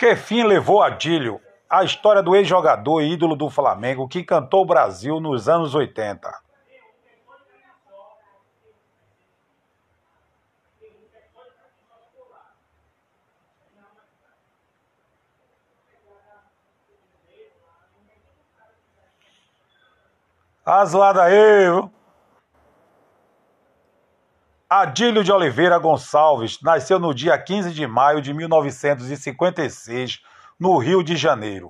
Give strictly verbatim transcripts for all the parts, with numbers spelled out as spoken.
Que fim levou Adílio, a história do ex-jogador e ídolo do Flamengo que cantou o Brasil nos anos oitenta? A zoada aí, viu? Adílio de Oliveira Gonçalves nasceu no dia quinze de maio de mil novecentos e cinquenta e seis, no Rio de Janeiro.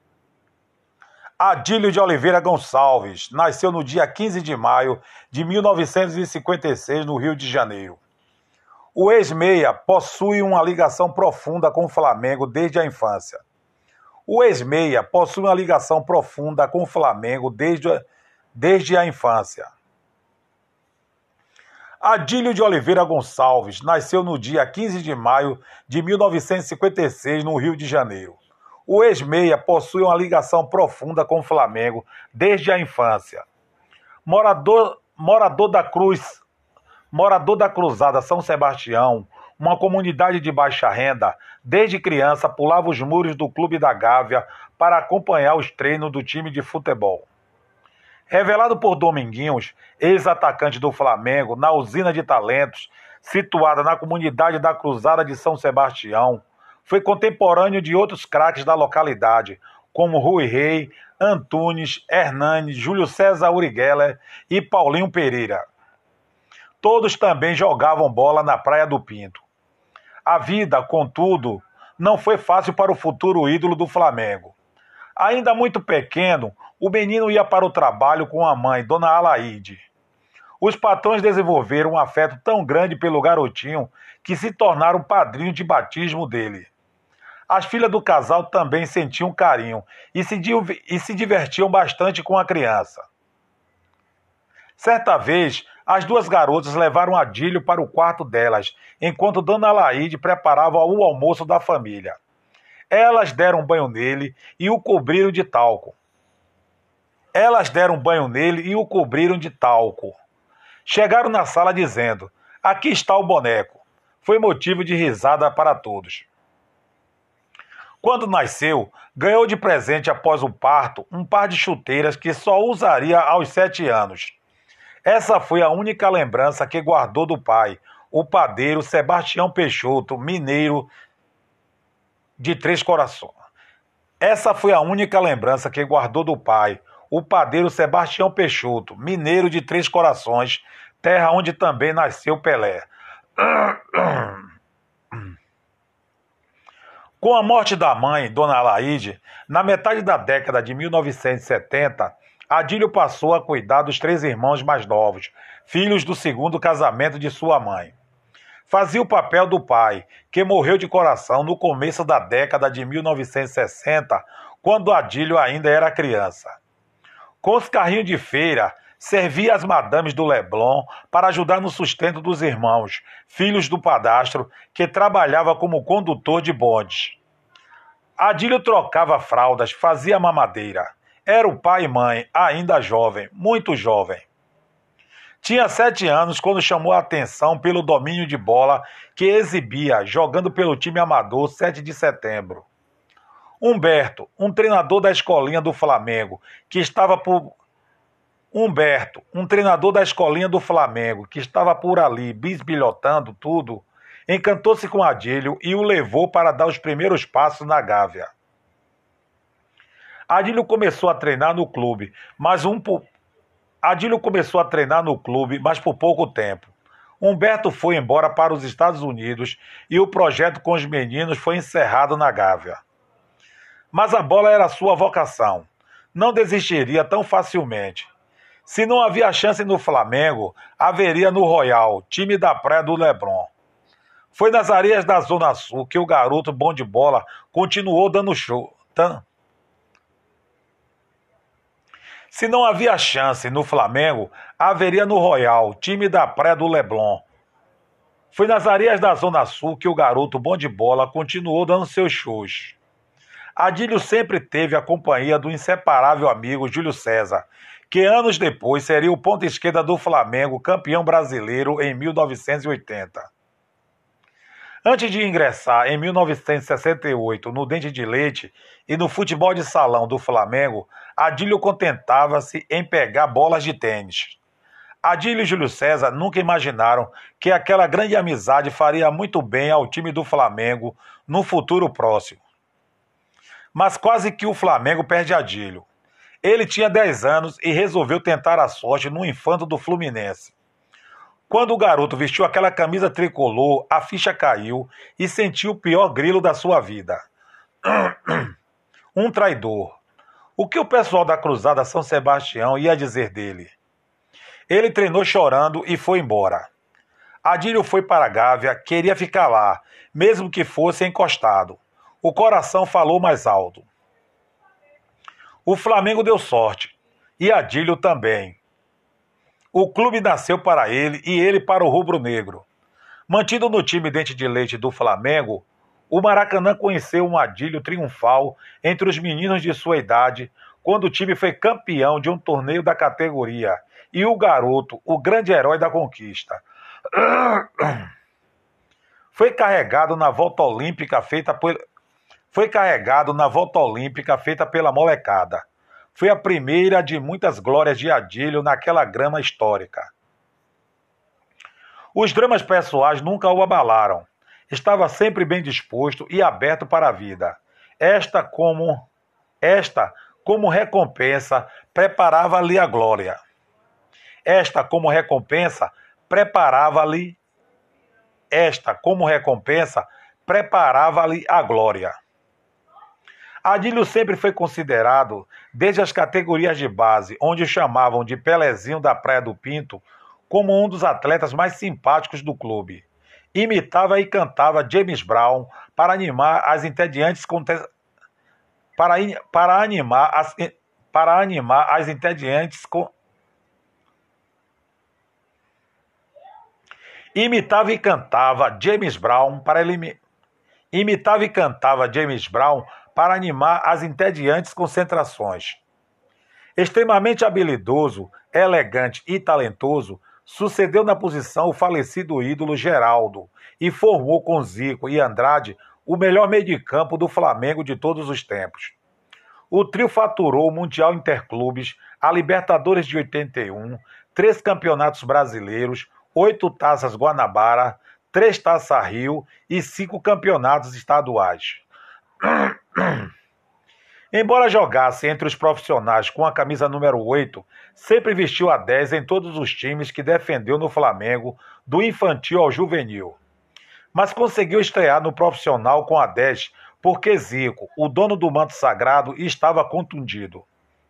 Adílio de Oliveira Gonçalves nasceu no dia quinze de maio de mil novecentos e cinquenta e seis, no Rio de Janeiro. O ex-meia possui uma ligação profunda com o Flamengo desde a infância. O ex-meia possui uma ligação profunda com o Flamengo desde, desde a infância. Adílio de Oliveira Gonçalves nasceu no dia quinze de maio de mil novecentos e cinquenta e seis, no Rio de Janeiro. O ex-meia possui uma ligação profunda com o Flamengo desde a infância. Morador, morador da Cruz, morador da Cruzada São Sebastião, uma comunidade de baixa renda, desde criança pulava os muros do Clube da Gávea para acompanhar os treinos do time de futebol. Revelado por Dominguinhos, ex-atacante do Flamengo, na usina de talentos, situada na comunidade da Cruzada de São Sebastião, foi contemporâneo de outros craques da localidade, como Rui Rei, Antunes, Hernani, Júlio César Urigeller e Paulinho Pereira. Todos também jogavam bola na Praia do Pinto. A vida, contudo, não foi fácil para o futuro ídolo do Flamengo. Ainda muito pequeno, o menino ia para o trabalho com a mãe, Dona Alaide. Os patrões desenvolveram um afeto tão grande pelo garotinho que se tornaram padrinho de batismo dele. As filhas do casal também sentiam carinho e se, e se divertiam bastante com a criança. Certa vez, as duas garotas levaram Adílio para o quarto delas, enquanto Dona Alaide preparava o almoço da família. Elas deram um banho nele e o cobriram de talco. Elas deram um banho nele e o cobriram de talco. Chegaram na sala dizendo: "Aqui está o boneco." Foi motivo de risada para todos. Quando nasceu, ganhou de presente após o parto um par de chuteiras que só usaria aos sete anos. Essa foi a única lembrança que guardou do pai, o padeiro Sebastião Peixoto, mineiro de Três Corações. Essa foi a única lembrança que guardou do pai, o padeiro Sebastião Peixoto, mineiro de Três Corações, terra onde também nasceu Pelé. Com a morte da mãe, Dona Alaide, na metade da década de mil novecentos e setenta, Adílio passou a cuidar dos três irmãos mais novos, filhos do segundo casamento de sua mãe. Fazia o papel do pai, que morreu de coração no começo da década de mil novecentos e sessenta, quando Adílio ainda era criança. Com os carrinhos de feira, servia as madames do Leblon para ajudar no sustento dos irmãos, filhos do padastro, que trabalhava como condutor de bondes. Adílio trocava fraldas, fazia mamadeira. Era o pai e mãe, ainda jovem, muito jovem. Tinha sete anos quando chamou a atenção pelo domínio de bola que exibia jogando pelo time amador sete de setembro. Humberto, um treinador da escolinha do Flamengo, que estava por... Humberto, um treinador da escolinha do Flamengo, que estava por ali bisbilhotando tudo, encantou-se com Adílio e o levou para dar os primeiros passos na Gávea. Adílio começou a treinar no clube, mas um Adílio começou a treinar no clube, mas por pouco tempo. Humberto foi embora para os Estados Unidos e o projeto com os meninos foi encerrado na Gávea. Mas a bola era sua vocação. Não desistiria tão facilmente. Se não havia chance no Flamengo, haveria no Royal, time da Praia do Leblon. Foi nas areias da Zona Sul que o garoto bom de bola continuou dando show. Se não havia chance no Flamengo, haveria no Royal, time da Praia do Leblon. Foi nas areias da Zona Sul que o garoto bom de bola continuou dando seus shows. Adílio sempre teve a companhia do inseparável amigo Júlio César, que anos depois seria o ponta esquerda do Flamengo, campeão brasileiro em mil novecentos e oitenta. Antes de ingressar em mil novecentos e sessenta e oito no Dente de Leite e no futebol de salão do Flamengo, Adílio contentava-se em pegar bolas de tênis. Adílio e Júlio César nunca imaginaram que aquela grande amizade faria muito bem ao time do Flamengo no futuro próximo. Mas quase que o Flamengo perde Adílio. Ele tinha dez anos e resolveu tentar a sorte no Infanto do Fluminense. Quando o garoto vestiu aquela camisa tricolor, a ficha caiu e sentiu o pior grilo da sua vida. Um traidor. O que o pessoal da Cruzada São Sebastião ia dizer dele? Ele treinou chorando e foi embora. Adílio foi para a Gávea, queria ficar lá, mesmo que fosse encostado. O coração falou mais alto. O Flamengo deu sorte, e Adílio também. O clube nasceu para ele e ele para o rubro-negro. Mantido no time Dente de Leite do Flamengo, o Maracanã conheceu um Adílio triunfal entre os meninos de sua idade, quando o time foi campeão de um torneio da categoria, e o garoto, o grande herói da conquista. Foi carregado na volta olímpica feita por... Foi carregado na volta olímpica feita pela molecada. Foi a primeira de muitas glórias de Adílio naquela grama histórica. Os dramas pessoais nunca o abalaram. Estava sempre bem disposto e aberto para a vida. Esta, como, esta, como recompensa, preparava-lhe a glória. Esta, como recompensa, preparava-lhe Esta, como recompensa, preparava-lhe a glória. Adílio sempre foi considerado, desde as categorias de base, onde o chamavam de Pelezinho da Praia do Pinto, como um dos atletas mais simpáticos do clube. Imitava e cantava James Brown para animar as entediantes conte... para, in... para animar as para animar as entediantes com... Imitava e cantava James Brown para eliminar Imitava e cantava James Brown para animar as entediantes concentrações. Extremamente habilidoso, elegante e talentoso, sucedeu na posição o falecido ídolo Geraldo e formou com Zico e Andrade o melhor meio de campo do Flamengo de todos os tempos. O trio faturou o Mundial Interclubes, a Libertadores de oitenta e um, três campeonatos brasileiros, oito taças Guanabara, três taças Rio e cinco campeonatos estaduais. Embora jogasse entre os profissionais com a camisa número oito, sempre vestiu a dez em todos os times que defendeu no Flamengo, do infantil ao juvenil. Mas conseguiu estrear no profissional com a dez porque Zico, o dono do manto sagrado, estava contundido.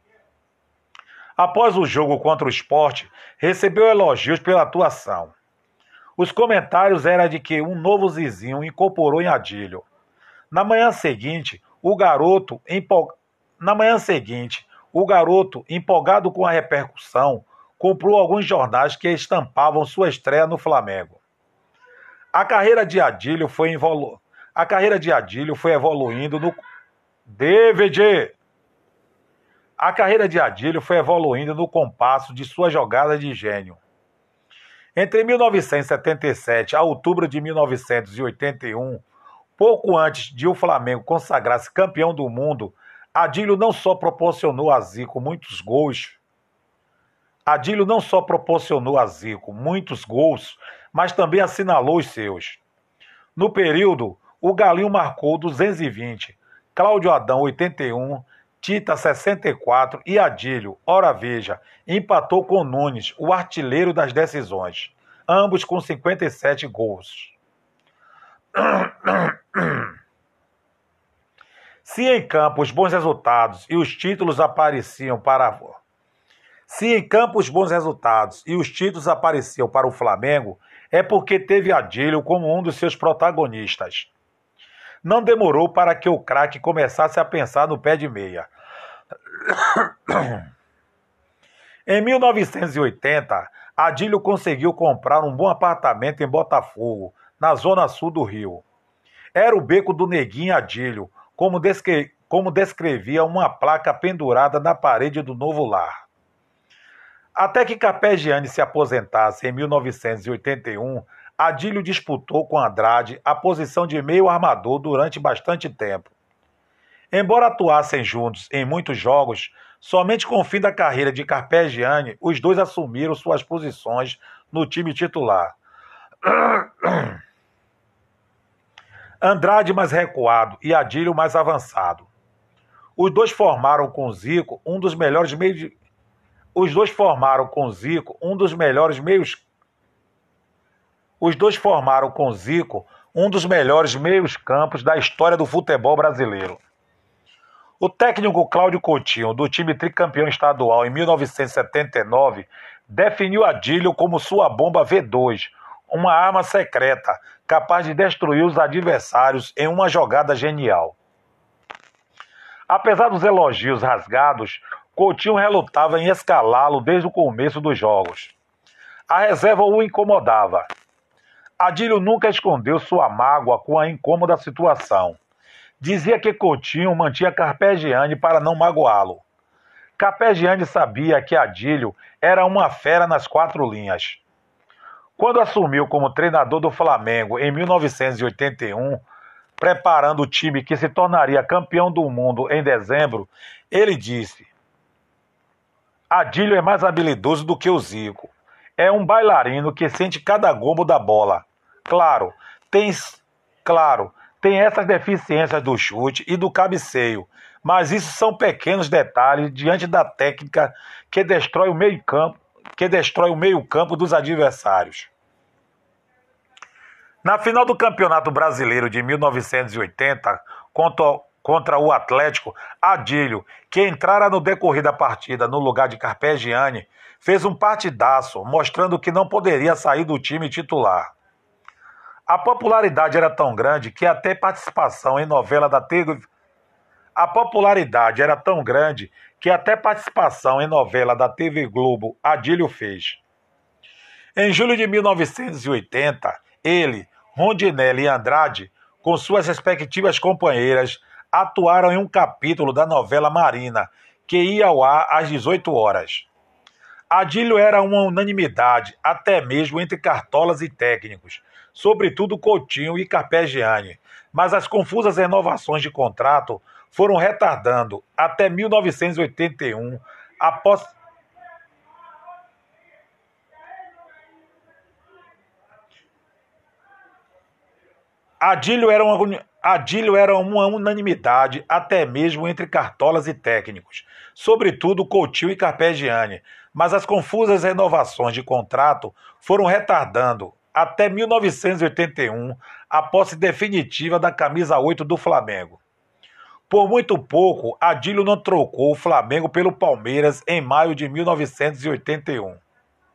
Após o jogo contra o Sport, recebeu elogios pela atuação. Os comentários eram de que um novo Zizinho incorporou em Adílio. Na manhã seguinte, o garoto, empol... Na manhã seguinte, o garoto, empolgado com a repercussão, comprou alguns jornais que estampavam sua estreia no Flamengo. A carreira de Adílio foi, evolu... a carreira de Adílio foi evoluindo no D V D. A carreira de Adílio foi evoluindo no compasso de sua jogada de gênio. Entre mil novecentos e setenta e sete a outubro de mil novecentos e oitenta e um, pouco antes de o Flamengo consagrar-se campeão do mundo, Adílio não só proporcionou a Zico muitos gols, Adílio não só proporcionou a Zico muitos gols, mas também assinalou os seus. No período, o Galinho marcou duzentos e vinte, Cláudio Adão oitenta e um, Tita sessenta e quatro e Adílio, ora veja, empatou com Nunes, o artilheiro das decisões, ambos com cinquenta e sete gols. Se em campo os bons resultados e os títulos apareciam para Se em campo os bons resultados e os títulos apareciam para o Flamengo, é porque teve Adílio como um dos seus protagonistas. Não demorou para que o craque começasse a pensar no pé de meia. Em mil novecentos e oitenta, Adílio conseguiu comprar um bom apartamento em Botafogo, na zona sul do Rio. Era o beco do Neguinho Adílio, como, descre... como descrevia uma placa pendurada na parede do novo lar. Até que Carpegiani se aposentasse em mil novecentos e oitenta e um, Adílio disputou com Andrade a posição de meio armador durante bastante tempo. Embora atuassem juntos em muitos jogos, somente com o fim da carreira de Carpegiani, os dois assumiram suas posições no time titular. Andrade mais recuado e Adílio mais avançado. Os dois formaram com Zico um dos melhores meios Os dois formaram com Zico um dos melhores meios Os dois formaram com Zico um dos melhores meios-campos da história do futebol brasileiro. O técnico Cláudio Coutinho, do time tricampeão estadual em mil novecentos e setenta e nove, definiu Adílio como sua bomba V dois, uma arma secreta capaz de destruir os adversários em uma jogada genial. Apesar dos elogios rasgados, Coutinho relutava em escalá-lo desde o começo dos jogos. A reserva o incomodava. Adílio nunca escondeu sua mágoa com a incômoda situação. Dizia que Coutinho mantinha Carpegiani para não magoá-lo. Carpegiani sabia que Adílio era uma fera nas quatro linhas. Quando assumiu como treinador do Flamengo em mil novecentos e oitenta e um, preparando o time que se tornaria campeão do mundo em dezembro, ele disse: Adílio é mais habilidoso do que o Zico. É um bailarino que sente cada gombo da bola. Claro, tem, claro, tem essas deficiências do chute e do cabeceio, mas isso são pequenos detalhes diante da técnica que destrói o meio-campo, que destrói o meio-campo dos adversários. Na final do Campeonato Brasileiro de mil novecentos e oitenta, contra, contra o Atlético, Adílio, que entrara no decorrer da partida no lugar de Carpegiani, fez um partidaço, mostrando que não poderia sair do time titular. A popularidade era tão grande que até participação em novela da T V... A popularidade era tão grande que até participação em novela da T V Globo Adílio fez. Em julho de mil novecentos e oitenta, ele, Rondinelli e Andrade, com suas respectivas companheiras, atuaram em um capítulo da novela Marina, que ia ao ar às dezoito horas. Adílio era uma unanimidade, até mesmo entre cartolas e técnicos, sobretudo Coutinho e Carpegiani, mas as confusas renovações de contrato foram retardando até mil novecentos e oitenta e um, após... Adílio era, uma, Adílio era uma unanimidade, até mesmo entre cartolas e técnicos, sobretudo Coutinho e Carpegiani, mas as confusas renovações de contrato foram retardando até mil novecentos e oitenta e um a posse definitiva da camisa oito do Flamengo. Por muito pouco, Adílio não trocou o Flamengo pelo Palmeiras em maio de mil novecentos e oitenta e um.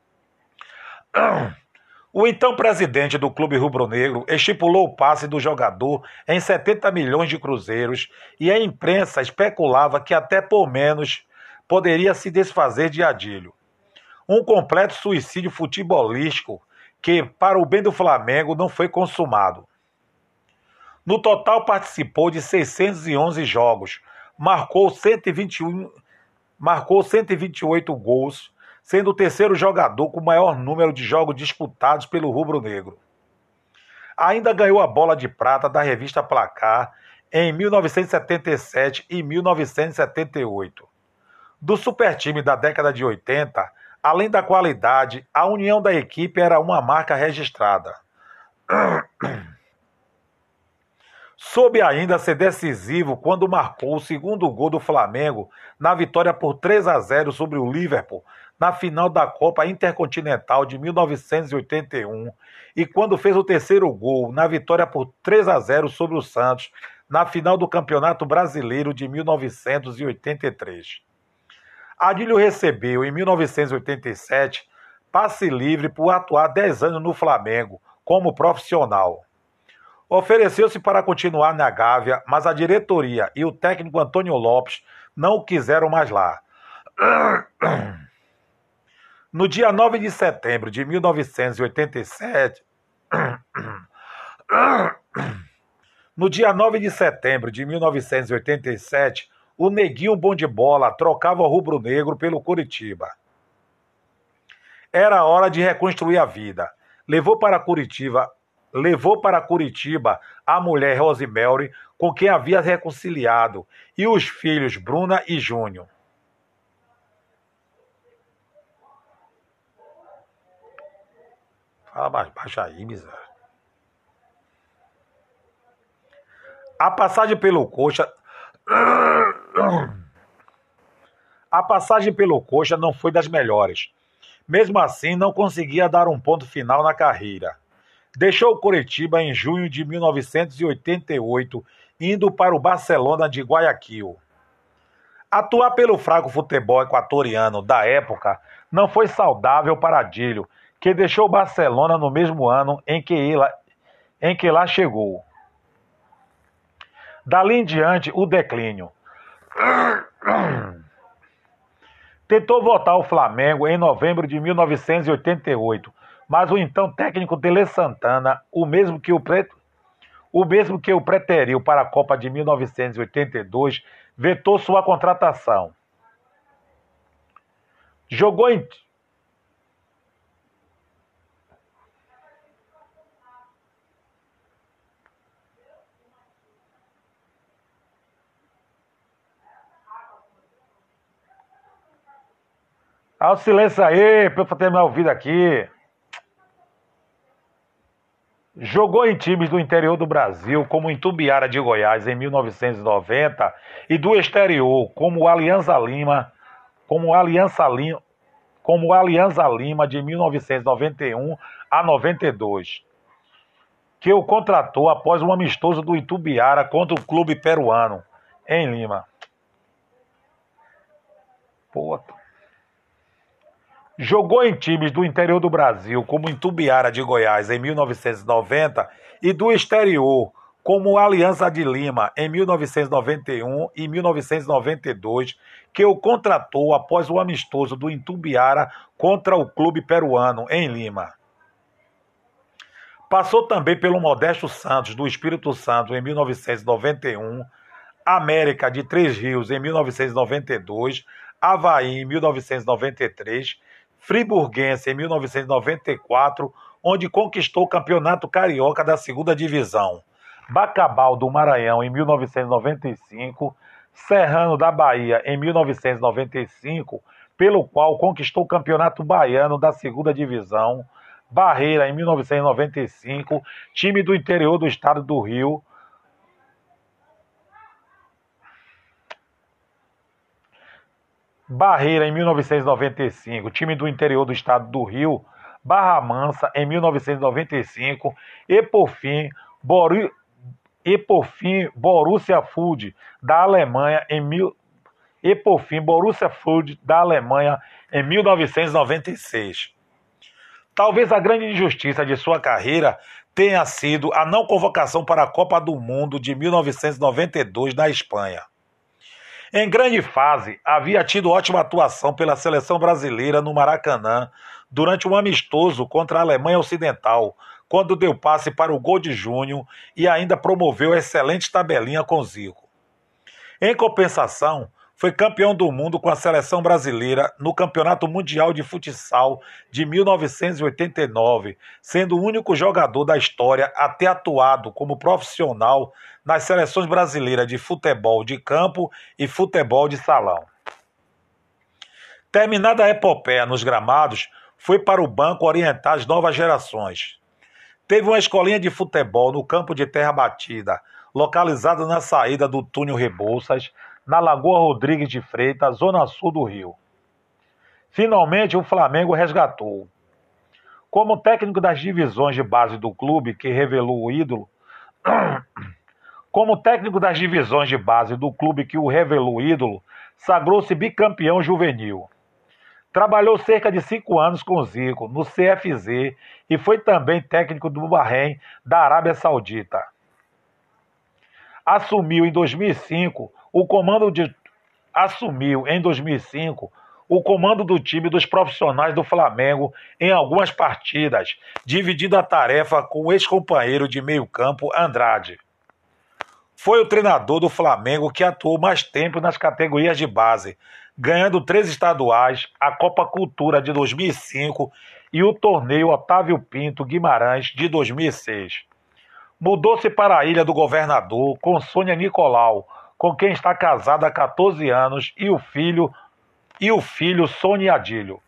O então presidente do clube rubro-negro estipulou o passe do jogador em setenta milhões de cruzeiros e a imprensa especulava que até por menos poderia se desfazer de Adílio. Um completo suicídio futebolístico que, para o bem do Flamengo, não foi consumado. No total participou de seiscentos e onze jogos, marcou cento e vinte e um, marcou cento e vinte e oito gols, sendo o terceiro jogador com o maior número de jogos disputados pelo rubro-negro. Ainda ganhou a bola de prata da revista Placar em mil novecentos e setenta e sete e mil novecentos e setenta e oito. Do supertime da década de oitenta, além da qualidade, a união da equipe era uma marca registrada. Soube ainda ser decisivo quando marcou o segundo gol do Flamengo na vitória por três a zero sobre o Liverpool na final da Copa Intercontinental de mil novecentos e oitenta e um e quando fez o terceiro gol na vitória por três a zero sobre o Santos na final do Campeonato Brasileiro de mil novecentos e oitenta e três. Adílio recebeu, em mil novecentos e oitenta e sete, passe livre por atuar dez anos no Flamengo como profissional. Ofereceu-se para continuar na Gávea, mas a diretoria e o técnico Antônio Lopes não o quiseram mais lá. No dia nove de setembro de mil novecentos e oitenta e sete, no dia nove de setembro de mil novecentos e oitenta e sete, o Neguinho Bom de Bola trocava o rubro-negro pelo Coritiba. Era hora de reconstruir a vida. levou para Curitiba, levou para Curitiba a mulher Rosemary, com quem havia reconciliado, e os filhos Bruna e Júnior. Fala mais baixo aí, miséria. A passagem pelo Coxa... A passagem pelo Coxa não foi das melhores. Mesmo assim, não conseguia dar um ponto final na carreira. Deixou o Coritiba em junho de mil novecentos e oitenta e oito, indo para o Barcelona de Guayaquil. Atuar pelo fraco futebol equatoriano da época não foi saudável para Adílio, que deixou o Barcelona no mesmo ano em que, ele, em que lá chegou. Dali em diante, o declínio. Tentou voltar ao Flamengo em novembro de mil novecentos e oitenta e oito, mas o então técnico Tele Santana, o mesmo que o, pre... o mesmo que o preteriu para a Copa de mil novecentos e oitenta e dois, vetou sua contratação. Jogou em... Ah, o silêncio aí, para eu terminar o vídeo aqui. Jogou em times do interior do Brasil, como Itumbiara de Goiás, em mil novecentos e noventa, e do exterior, como Alianza Lima, como Aliança Lima, como Alianza Lima, de mil novecentos e noventa e um a noventa e dois, que o contratou após um amistoso do Itumbiara contra o clube peruano, em Lima. Pô, jogou em times do interior do Brasil, como Itumbiara de Goiás, em mil novecentos e noventa, e do exterior, como Aliança de Lima, em mil novecentos e noventa e um e mil novecentos e noventa e dois, que o contratou após o amistoso do Itumbiara contra o clube peruano, em Lima. Passou também pelo Modesto Santos, do Espírito Santo, em mil novecentos e noventa e um, América de Três Rios, em mil novecentos e noventa e dois, Avaí, em mil novecentos e noventa e três, Friburguense, em mil novecentos e noventa e quatro, onde conquistou o Campeonato Carioca da segunda Divisão. Bacabal do Maranhão, em mil novecentos e noventa e cinco, Serrano da Bahia, em mil novecentos e noventa e cinco, pelo qual conquistou o Campeonato Baiano da segunda Divisão. Barreira, em mil novecentos e noventa e cinco, time do interior do estado do Rio. Barreira, em mil novecentos e noventa e cinco, time do interior do estado do Rio. Barra Mansa, em mil novecentos e noventa e cinco, e por fim, Boru... e por fim Borussia Food da Alemanha em mil... e por fim Borussia Food da Alemanha em mil novecentos e noventa e seis. Talvez a grande injustiça de sua carreira tenha sido a não convocação para a Copa do Mundo de mil novecentos e noventa e dois na Espanha. Em grande fase, havia tido ótima atuação pela seleção brasileira no Maracanã durante um amistoso contra a Alemanha Ocidental, quando deu passe para o gol de Júnior e ainda promoveu excelente tabelinha com Zico. Em compensação, foi campeão do mundo com a seleção brasileira no Campeonato Mundial de Futsal de mil novecentos e oitenta e nove, sendo o único jogador da história a ter atuado como profissional nas seleções brasileiras de futebol de campo e futebol de salão. Terminada a epopeia nos gramados, foi para o banco orientar as novas gerações. Teve uma escolinha de futebol no campo de terra batida, localizada na saída do túnel Rebouças, na Lagoa Rodrigues de Freitas, zona sul do Rio. Finalmente, o Flamengo resgatou. Como técnico das divisões de base do clube, que revelou o ídolo... Como técnico das divisões de base do clube que o revelou o ídolo, sagrou-se bicampeão juvenil. Trabalhou cerca de cinco anos com Zico, no C F Z, e foi também técnico do Bahrein, da Arábia Saudita. Assumiu em dois mil e cinco o comando de... Assumiu em dois mil e cinco o comando do time dos profissionais do Flamengo em algumas partidas, dividindo a tarefa com o ex-companheiro de meio-campo Andrade. Foi o treinador do Flamengo que atuou mais tempo nas categorias de base, ganhando três estaduais, a Copa Cultura de dois mil e cinco e o torneio Otávio Pinto Guimarães de dois mil e seis. Mudou-se para a Ilha do Governador com Sônia Nicolau, com quem está casada há quatorze anos, e o filho e o filho Sônia Adílio.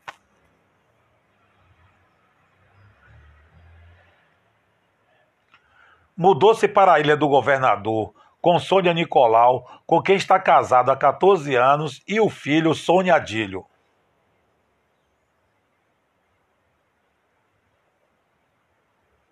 Mudou-se para a Ilha do Governador com Sônia Nicolau, com quem está casado há quatorze anos, e o filho Sônia Adílio.